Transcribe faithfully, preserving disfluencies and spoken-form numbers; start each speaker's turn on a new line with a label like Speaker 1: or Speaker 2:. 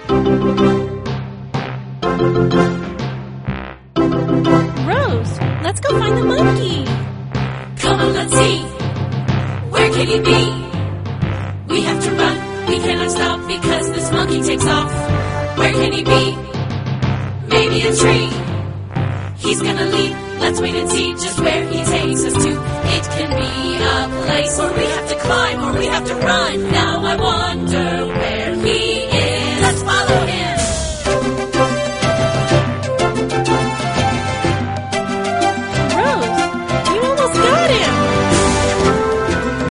Speaker 1: Rose, let's go find the monkey.
Speaker 2: Come on, let's see. Where can he be? We have to run, we cannot stop because this monkey takes off. Where can he be? Maybe a tree. He's gonna leap, let's wait and see just where he takes us to. It can be a place where we have to climb or we have to run. Now I wonder where